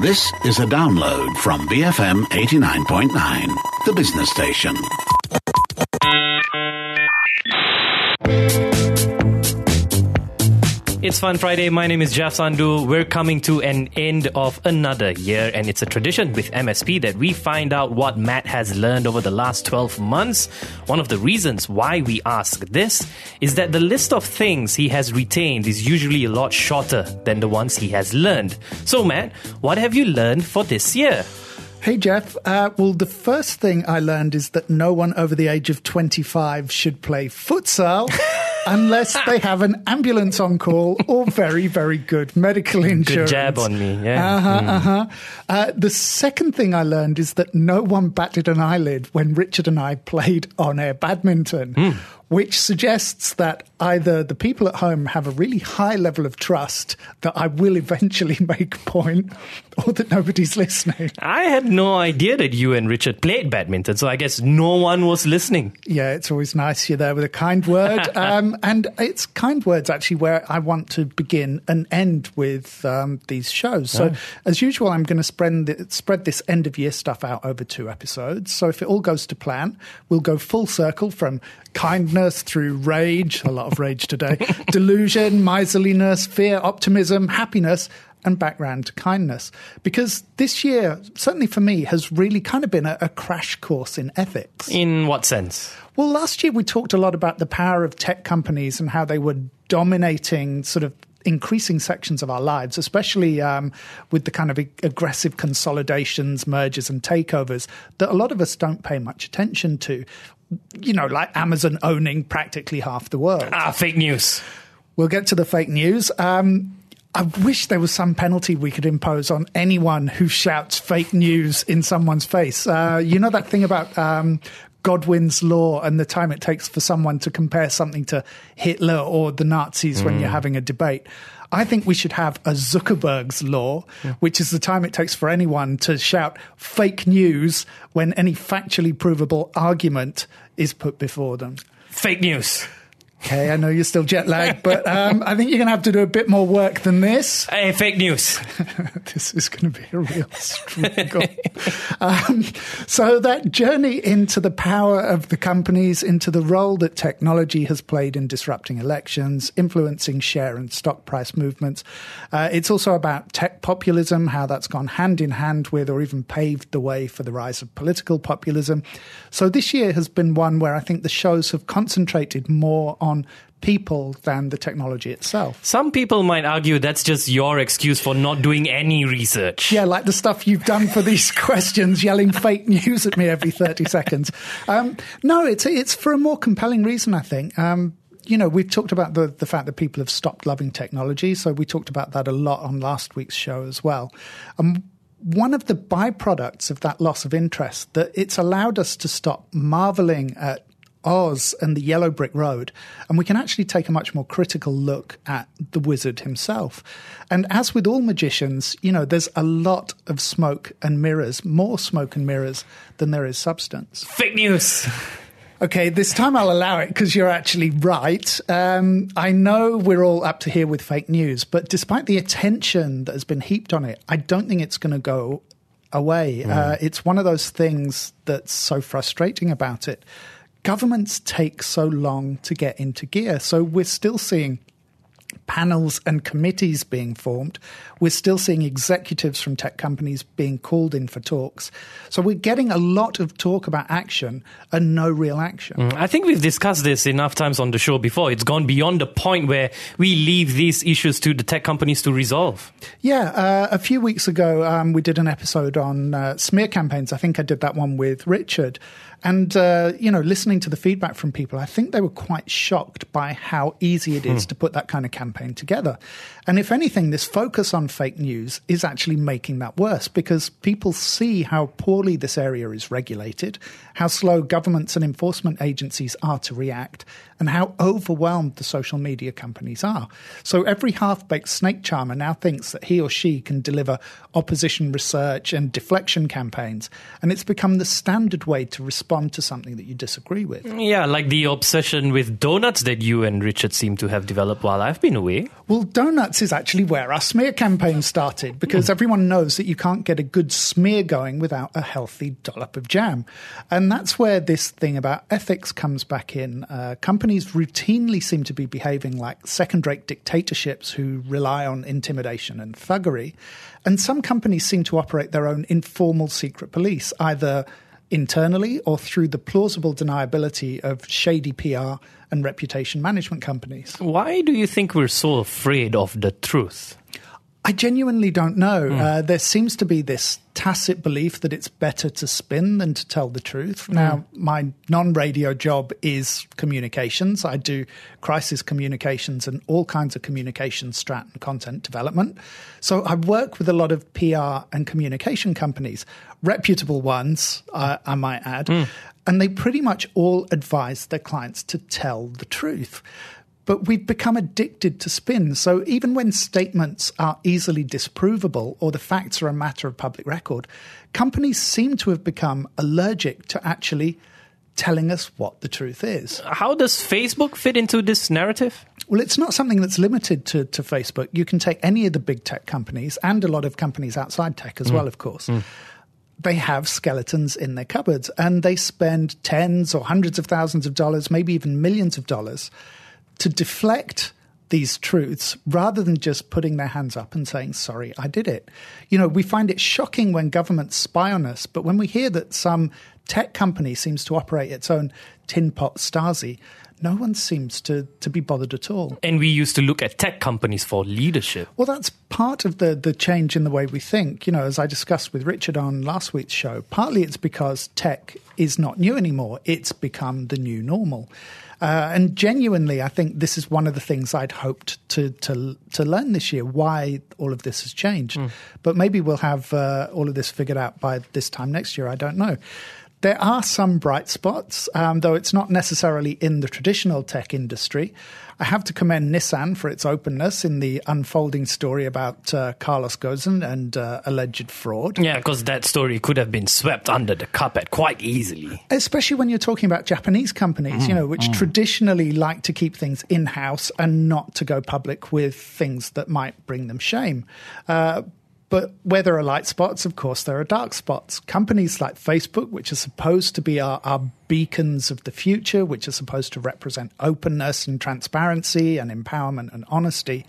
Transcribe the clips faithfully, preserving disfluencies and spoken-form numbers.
This is a download from B F M eighty-nine point nine, the business station. It's Fun Friday. My name is Jeff Sandhu. We're coming to an end of another year, and it's a tradition with M S P that we find out what Matt has learned over the last twelve months. One of the reasons why we ask this is that the list of things he has retained is usually a lot shorter than the ones he has learned. So, Matt, what have you learned for this year? Hey, Jeff. Uh, well, the first thing I learned is that no one over the age of twenty-five should play futsal unless they have an ambulance on call or very, very good medical insurance. Good jab on me, yeah. Uh-huh, mm. uh-huh. Uh, the second thing I learned is that no one batted an eyelid when Richard and I played on-air badminton, mm. which suggests that either the people at home have a really high level of trust that I will eventually make a point, or that nobody's listening. I had no idea that you and Richard played badminton, so I guess no one was listening. Yeah, it's always nice you're there with a kind word. um, and it's kind words, actually, where I want to begin and end with um, these shows. So, oh. as usual, I'm going to spread, the, spread this end-of-year stuff out over two episodes. So if it all goes to plan, we'll go full circle from kindness through rage, a lot of rage today, delusion, miserliness, fear, optimism, happiness, and background to kindness. Because this year, certainly for me, has really kind of been a, a crash course in ethics. In what sense? Well, last year we talked a lot about the power of tech companies and how they were dominating sort of increasing sections of our lives, especially um, with the kind of aggressive consolidations, mergers and takeovers that a lot of us don't pay much attention to. You know, like Amazon owning practically half the world. Ah, fake news. We'll get to the fake news. Um, I wish there was some penalty we could impose on anyone who shouts fake news in someone's face. Uh, you know that thing about um, Godwin's law and the time it takes for someone to compare something to Hitler or the Nazis mm. when you're having a debate? I think we should have a Zuckerberg's law, yeah. which is the time it takes for anyone to shout fake news when any factually provable argument is put before them. Fake news. Okay, I know you're still jet lagged, but um, I think you're going to have to do a bit more work than this. Hey, fake news. This is going to be a real struggle. um, so that journey into the power of the companies, into the role that technology has played in disrupting elections, influencing share and stock price movements. Uh, it's also about tech populism, how that's gone hand in hand with or even paved the way for the rise of political populism. So this year has been one where I think the shows have concentrated more on on people than the technology itself. Some people might argue that's just your excuse for not doing any research. Yeah, like the stuff you've done for these questions, yelling fake news at me every thirty seconds. Um, no, it's it's for a more compelling reason, I think. Um, you know, we've talked about the, the fact that people have stopped loving technology, so we talked about that a lot on last week's show as well. Um, one of the byproducts of that loss of interest, that it's allowed us to stop marveling at Oz and the yellow brick road, and we can actually take a much more critical look at the wizard himself. And as with all magicians, you know, there's a lot of smoke and mirrors, more smoke and mirrors than there is substance. Fake news. Okay, this time I'll allow it because you're actually right. Um, I know we're all up to here with fake news, but despite the attention that has been heaped on it, I don't think it's going to go away. Mm. Uh, it's one of those things that's so frustrating about it. Governments take so long to get into gear. So we're still seeing panels and committees being formed. We're still seeing executives from tech companies being called in for talks. So we're getting a lot of talk about action and no real action. Mm, I think we've discussed this enough times on the show before. It's gone beyond the point where we leave these issues to the tech companies to resolve. Yeah, uh, a few weeks ago, um, we did an episode on uh, smear campaigns. I think I did that one with Richard. And, uh, you know, listening to the feedback from people, I think they were quite shocked by how easy it is hmm. to put that kind of campaign together. And if anything, this focus on fake news is actually making that worse because people see how poorly this area is regulated, how slow governments and enforcement agencies are to react, and how overwhelmed the social media companies are. So every half-baked snake charmer now thinks that he or she can deliver opposition research and deflection campaigns, and it's become the standard way to respond to something that you disagree with. Yeah, like the obsession with donuts that you and Richard seem to have developed while I've been away. Well, donuts is actually where our smear campaign started, because everyone knows that you can't get a good smear going without a healthy dollop of jam. And that's where this thing about ethics comes back in. Uh, companies routinely seem to be behaving like second-rate dictatorships who rely on intimidation and thuggery. And some companies seem to operate their own informal secret police, either internally or through the plausible deniability of shady P R and reputation management companies. Why do you think we're so afraid of the truth? I genuinely don't know. Mm. Uh, there seems to be this tacit belief that it's better to spin than to tell the truth. Mm. Now, my non-radio job is communications. I do crisis communications and all kinds of communication strat and content development. So I work with a lot of P R and communication companies, reputable ones, uh, I might add, mm. and they pretty much all advise their clients to tell the truth. But we've become addicted to spin. So even when statements are easily disprovable or the facts are a matter of public record, companies seem to have become allergic to actually telling us what the truth is. How does Facebook fit into this narrative? Well, it's not something that's limited to, to Facebook. You can take any of the big tech companies and a lot of companies outside tech as mm. well, of course. Mm. They have skeletons in their cupboards and they spend tens or hundreds of thousands of dollars, maybe even millions of dollars to deflect these truths rather than just putting their hands up and saying, sorry, I did it. You know, we find it shocking when governments spy on us, but when we hear that some tech company seems to operate its own tin pot Stasi, no one seems to, to be bothered at all. And we used to look at tech companies for leadership. Well, that's part of the, the change in the way we think. You know, as I discussed with Richard on last week's show, partly it's because tech is not new anymore. It's become the new normal. Uh, and genuinely, I think this is one of the things I'd hoped to to to learn this year, why all of this has changed. Mm. But maybe we'll have uh, all of this figured out by this time next year. I don't know. There are some bright spots, um, though it's not necessarily in the traditional tech industry. I have to commend Nissan for its openness in the unfolding story about uh, Carlos Ghosn and uh, alleged fraud. Yeah, because that story could have been swept under the carpet quite easily. Especially when you're talking about Japanese companies, mm, you know, which mm. traditionally like to keep things in-house and not to go public with things that might bring them shame. Uh, But where there are light spots, of course, there are dark spots. Companies like Facebook, which are supposed to be our, our beacons of the future, which are supposed to represent openness and transparency and empowerment and honesty.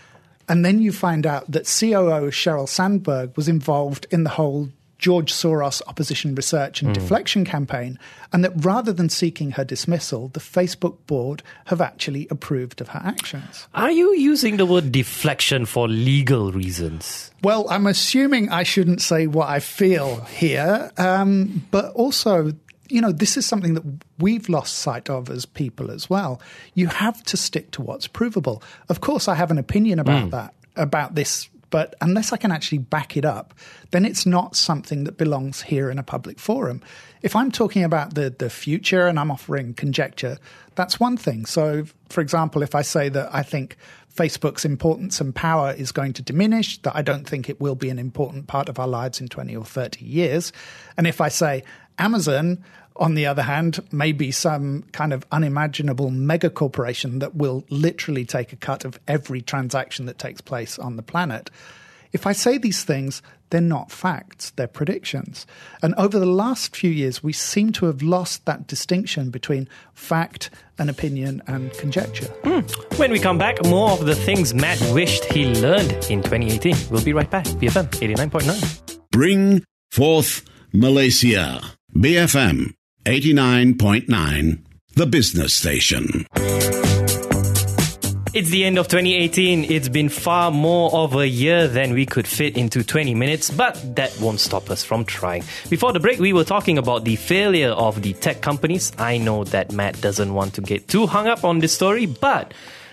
And then you find out that C O O Sheryl Sandberg was involved in the whole George Soros opposition research and mm. deflection campaign, and that rather than seeking her dismissal, the Facebook board have actually approved of her actions. Are you using the word deflection for legal reasons? Well, I'm assuming I shouldn't say what I feel here, um, but also, you know, this is something that we've lost sight of as people as well. You have to stick to what's provable. Of course, I have an opinion about mm. that, about this, but unless I can actually back it up, then it's not something that belongs here in a public forum. If I'm talking about the, the future and I'm offering conjecture, that's one thing. So, for example, if I say that I think Facebook's importance and power is going to diminish, that I don't think it will be an important part of our lives in twenty or thirty years, and if I say Amazon, on the other hand, may be some kind of unimaginable mega corporation that will literally take a cut of every transaction that takes place on the planet. If I say these things, they're not facts, they're predictions. And over the last few years, we seem to have lost that distinction between fact and opinion and conjecture. Mm. When we come back, more of the things Matt wished he learned in twenty eighteen. We'll be right back. B F M eighty-nine point nine. Bring forth Malaysia. B F M eighty-nine point nine, the business station. It's the end of twenty eighteen. It's been far more of a year than we could fit into twenty minutes, but that won't stop us from trying. Before the break, we were talking about the failure of the tech companies. I know that Matt doesn't want to get too hung up on this story, but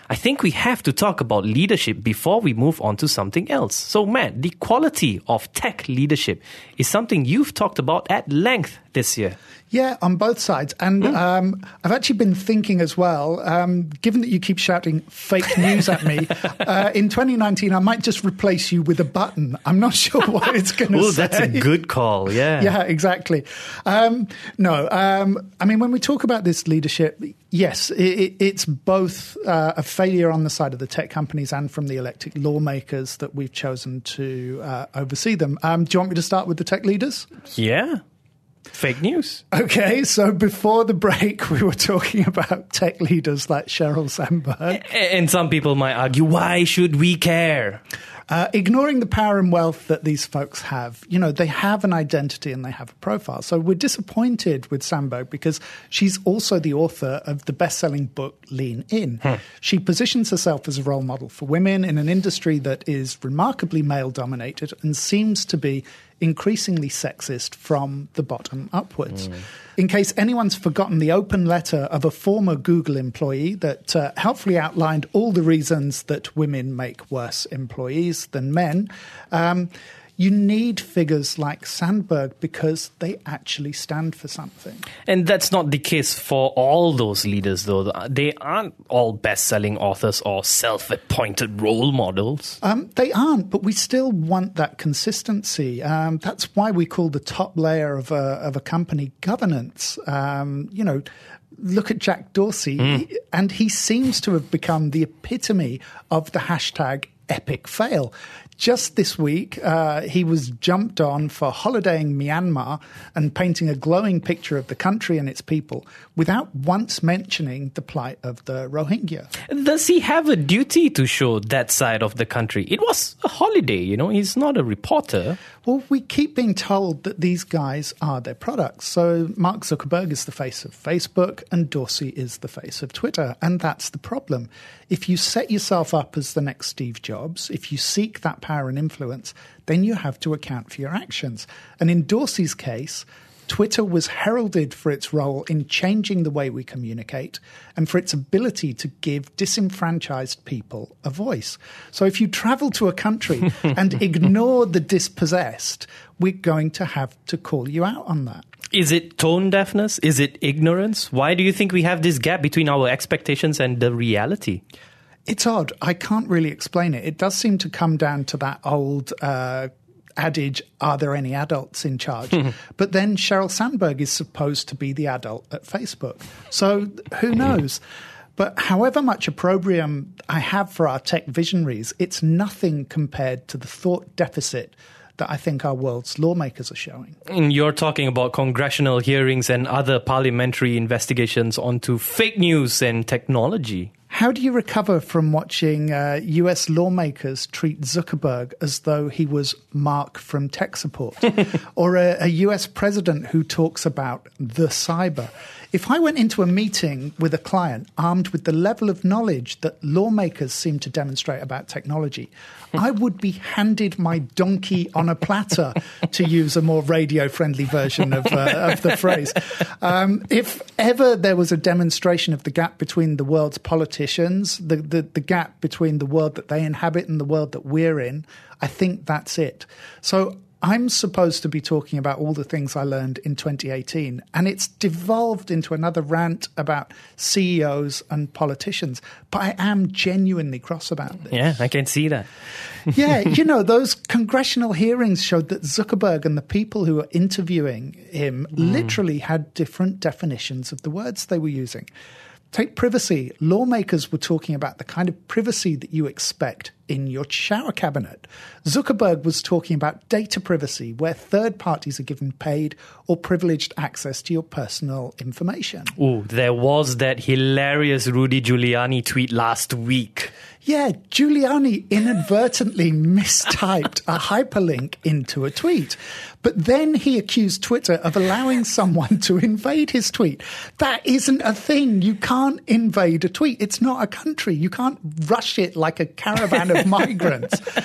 I think we have to talk about leadership before we move on to something else. So, Matt, the quality of tech leadership is something you've talked about at length this year. Yeah, on both sides. And mm. um, I've actually been thinking as well, um, given that you keep shouting fake news at me, uh, in twenty nineteen, I might just replace you with a button. I'm not sure what it's going to say. Oh, that's a good call, yeah. Yeah, exactly. Um, no, um, I mean, when we talk about this leadership, yes, it, it's both uh, a failure on the side of the tech companies and from the elected lawmakers that we've chosen to uh, oversee them. Um, do you want me to start with the tech leaders? Yeah. Fake news. Okay, so before the break, we were talking about tech leaders like Sheryl Sandberg. And some people might argue, why should we care? Uh, ignoring the power and wealth that these folks have, you know, they have an identity and they have a profile. So we're disappointed with Sandberg because she's also the author of the best-selling book Lean In. Hmm. She positions herself as a role model for women in an industry that is remarkably male-dominated and seems to be increasingly sexist from the bottom upwards. Mm. In case anyone's forgotten the open letter of a former Google employee that uh, helpfully outlined all the reasons that women make worse employees than men, um, you need figures like Sandberg because they actually stand for something. And that's not the case for all those leaders, though. They aren't all best-selling authors or self-appointed role models. Um, they aren't, but we still want that consistency. Um, that's why we call the top layer of a, of a company governance. Um, you know, look at Jack Dorsey, mm. and he seems to have become the epitome of the hashtag epic fail. Just this week, uh, he was jumped on for holidaying Myanmar and painting a glowing picture of the country and its people without once mentioning the plight of the Rohingya. Does he have a duty to show that side of the country? It was a holiday, you know, he's not a reporter. Well, we keep being told that these guys are their products. So Mark Zuckerberg is the face of Facebook and Dorsey is the face of Twitter. And that's the problem. If you set yourself up as the next Steve Jobs, if you seek that power and influence, then you have to account for your actions. And in Dorsey's case, Twitter was heralded for its role in changing the way we communicate and for its ability to give disenfranchised people a voice. So if you travel to a country and ignore the dispossessed, we're going to have to call you out on that. Is it tone deafness? Is it ignorance? Why do you think we have this gap between our expectations and the reality? It's odd. I can't really explain it. It does seem to come down to that old uh, adage, are there any adults in charge? But then Sheryl Sandberg is supposed to be the adult at Facebook. So who knows? But however much opprobrium I have for our tech visionaries, it's nothing compared to the thought deficit that I think our world's lawmakers are showing. And you're talking about congressional hearings and other parliamentary investigations onto fake news and technology. How do you recover from watching uh, U S lawmakers treat Zuckerberg as though he was Mark from tech support? Or a, a U S president who talks about the cyber? If I went into a meeting with a client armed with the level of knowledge that lawmakers seem to demonstrate about technology, I would be handed my donkey on a platter, to use a more radio-friendly version of, uh, of the phrase. Um, if ever there was a demonstration of the gap between the world's politicians, the, the, the gap between the world that they inhabit and the world that we're in, I think that's it. So I'm supposed to be talking about all the things I learned in twenty eighteen, and it's devolved into another rant about C E Os and politicians. But I am genuinely cross about this. Yeah, I can see that. Yeah, you know, those congressional hearings showed that Zuckerberg and the people who were interviewing him mm. literally had different definitions of the words they were using. Take privacy. Lawmakers were talking about the kind of privacy that you expect in your shower cabinet. Zuckerberg was talking about data privacy, where third parties are given paid or privileged access to your personal information. Oh, there was that hilarious Rudy Giuliani tweet last week. Yeah, Giuliani inadvertently mistyped a hyperlink into a tweet. But then he accused Twitter of allowing someone to invade his tweet. That isn't a thing. You can't invade a tweet. It's not a country. You can't rush it like a caravan of migrants.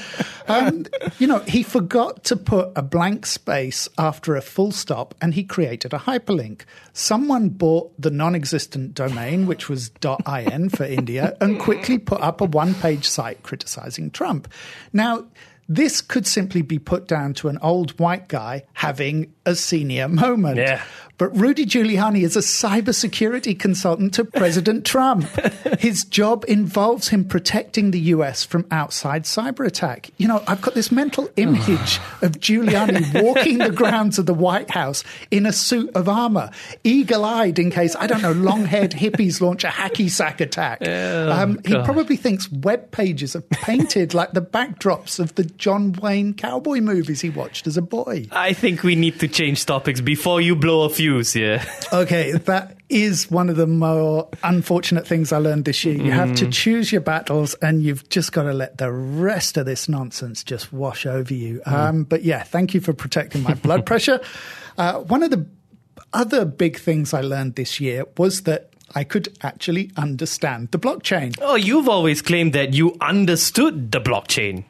Um, you know, he forgot to put a blank space after a full stop and he created a hyperlink. Someone bought the non-existent domain, which was .in for India, and quickly put up a one-page site criticizing Trump. Now, this could simply be put down to an old white guy having a senior moment. Yeah. But Rudy Giuliani is a cybersecurity consultant to President Trump. His job involves him protecting the U S from outside cyber attack. You know, I've got this mental image of Giuliani walking the grounds of the White House in a suit of armor, eagle-eyed in case, I don't know, long-haired hippies launch a hacky sack attack. Oh, um, he God. probably thinks web pages are painted like the backdrops of the John Wayne cowboy movies he watched as a boy. I think we need to change topics before you blow a fuse here. Okay, that is one of the more unfortunate things I learned this year. You mm. have to choose your battles and you've just got to let the rest of this nonsense just wash over you. Mm. Um, but yeah, thank you for protecting my blood pressure. Uh, one of the other big things I learned this year was that I could actually understand the blockchain. Oh, you've always claimed that you understood the blockchain.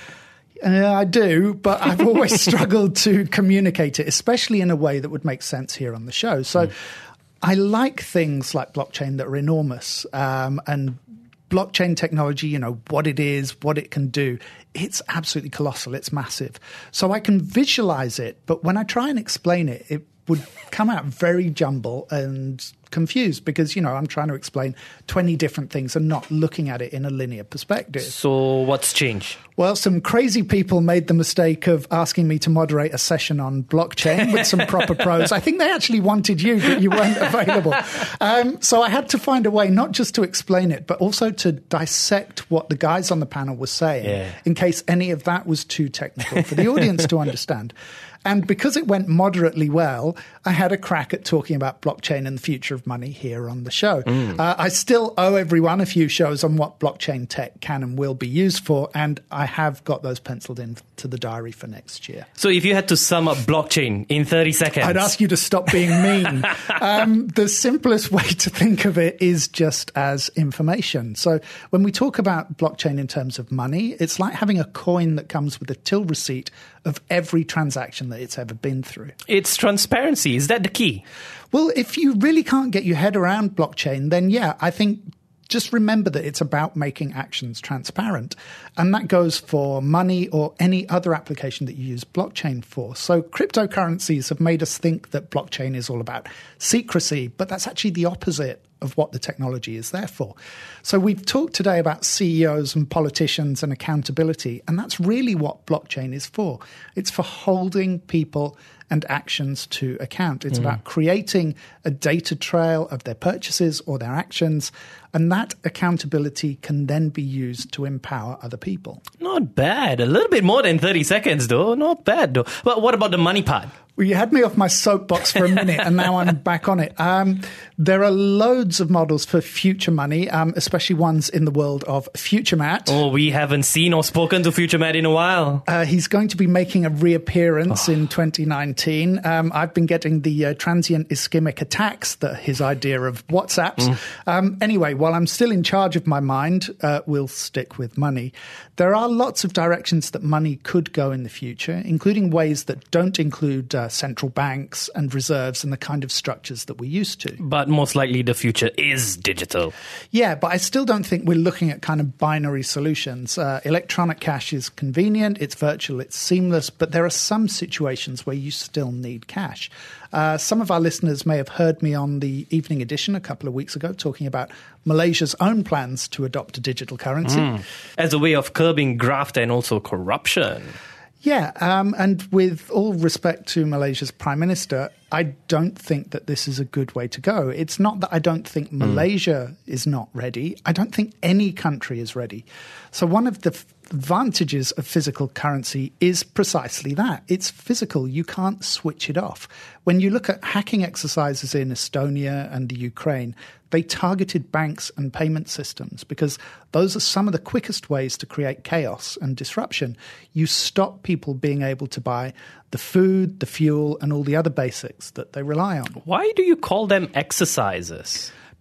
Uh, I do, but I've always struggled to communicate it, especially in a way that would make sense here on the show. So mm. I like things like blockchain that are enormous um, and blockchain technology, you know, what it is, what it can do. It's absolutely colossal. It's massive. So I can visualize it, but when I try and explain it, it would come out very jumble and confused because, you know, I'm trying to explain twenty different things and not looking at it in a linear perspective. So what's changed? Well, some crazy people made the mistake of asking me to moderate a session on blockchain with some proper pros. I think they actually wanted you, but you weren't available. Um, so I had to find a way not just to explain it, but also to dissect what the guys on the panel were saying yeah. in case any of that was too technical for the audience to understand. And because it went moderately well, I had a crack at talking about blockchain and the future of money here on the show. Mm. Uh, I still owe everyone a few shows on what blockchain tech can and will be used for, and I have got those penciled in to the diary for next year. So if you had to sum up blockchain in thirty seconds... I'd ask you to stop being mean. um, the simplest way to think of it is just as information. So when we talk about blockchain in terms of money, it's like having a coin that comes with a till receipt of every transaction that it's ever been through. It's transparency. Is that the key? Well, if you really can't get your head around blockchain, then yeah, I think just remember that it's about making actions transparent. And that goes for money or any other application that you use blockchain for. So cryptocurrencies have made us think that blockchain is all about secrecy, but that's actually the opposite of what the technology is there for. So we've talked today about C E Os and politicians and accountability, and that's really what blockchain is for. It's for holding people and actions to account. It's mm. about creating a data trail of their purchases or their actions, and that accountability can then be used to empower other people. Not bad. A little bit more than thirty seconds, though. Not bad, though. But what about the money part? Well, you had me off my soapbox for a minute, and now I'm back on it. Um, there are loads of models for future money, um, especially ones in the world of FutureMatt. Oh, we haven't seen or spoken to FutureMatt in a while. Uh, he's going to be making a reappearance oh. in twenty nineteen. Um, I've been getting the uh, transient ischemic attacks, that his idea of WhatsApps. Mm. Um, anyway, while I'm still in charge of my mind, uh, we'll stick with money. There are lots of directions that money could go in the future, including ways that don't include uh, central banks and reserves and the kind of structures that we're used to. But most likely the future is digital. Yeah, but I still don't think we're looking at kind of binary solutions. Uh, electronic cash is convenient, it's virtual, it's seamless, but there are some situations where you still need cash. Uh, some of our listeners may have heard me on the Evening Edition a couple of weeks ago talking about Malaysia's own plans to adopt a digital currency. Mm. As a way of curbing graft and also corruption. Yeah, um, and with all respect to Malaysia's Prime Minister, I don't think that this is a good way to go. It's not that I don't think Malaysia mm. is not ready. I don't think any country is ready. So one of the f- advantages of physical currency is precisely that. It's physical. You can't switch it off. When you look at hacking exercises in Estonia and the Ukraine, they targeted banks and payment systems because those are some of the quickest ways to create chaos and disruption. You stop people being able to buy the food, the fuel, and all the other basics that they rely on. Why do you call them exercises?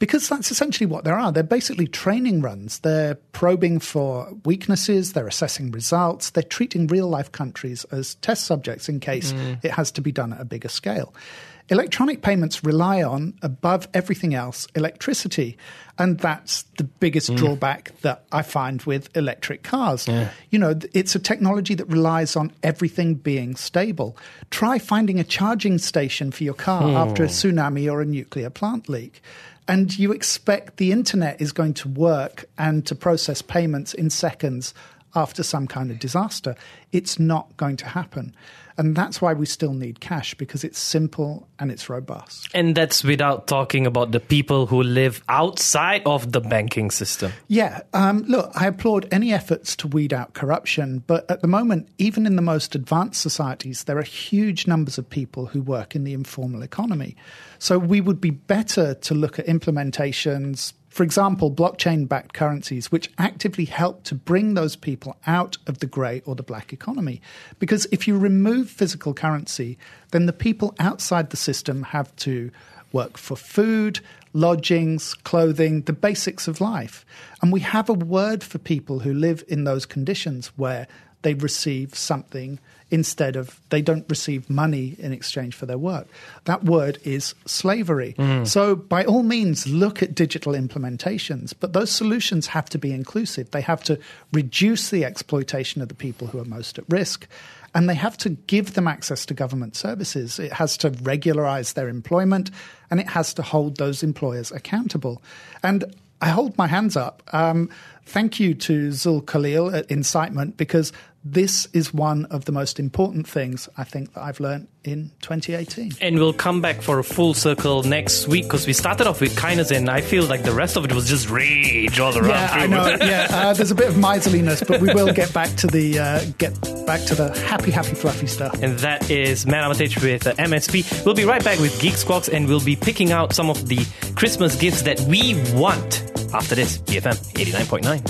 Because that's essentially what there are. They're basically training runs. They're probing for weaknesses. They're assessing results. They're treating real-life countries as test subjects in case mm. it has to be done at a bigger scale. Electronic payments rely on, above everything else, electricity. And that's the biggest mm. drawback that I find with electric cars. Yeah. You know, it's a technology that relies on everything being stable. Try finding a charging station for your car mm. after a tsunami or a nuclear plant leak. And you expect the internet is going to work and to process payments in seconds after some kind of disaster. It's not going to happen. And that's why we still need cash, because it's simple and it's robust. And that's without talking about the people who live outside of the banking system. Yeah. Um, look, I applaud any efforts to weed out corruption. But at the moment, even in the most advanced societies, there are huge numbers of people who work in the informal economy. So we would be better to look at implementations, for example, blockchain-backed currencies, which actively help to bring those people out of the grey or the black economy. Because if you remove physical currency, then the people outside the system have to work for food, lodgings, clothing, the basics of life. And we have a word for people who live in those conditions where they receive something instead of, they don't receive money in exchange for their work. That word is slavery. Mm. So by all means, look at digital implementations, but those solutions have to be inclusive. They have to reduce the exploitation of the people who are most at risk, and they have to give them access to government services. It has to regularize their employment, and it has to hold those employers accountable. And I hold my hands up. Um, thank you to Zul Khalil at Incitement, because this is one of the most important things I think that I've learned in twenty eighteen. And we'll come back for a full circle next week, because we started off with kindness and I feel like the rest of it was just rage all around. Yeah, I know. yeah, uh, there's a bit of miserliness, but we will get back to the uh, get back to the happy, happy, fluffy stuff. And that is Matt Armitage with uh, M S P. We'll be right back with Geek Squawks, and we'll be picking out some of the Christmas gifts that we want after this. B F M eighty-nine point nine.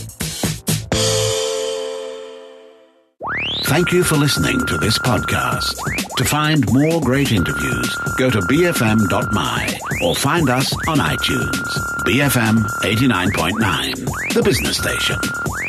Thank you for listening to this podcast. To find more great interviews, go to b f m dot m y or find us on iTunes. B F M eighty-nine point nine, the business station.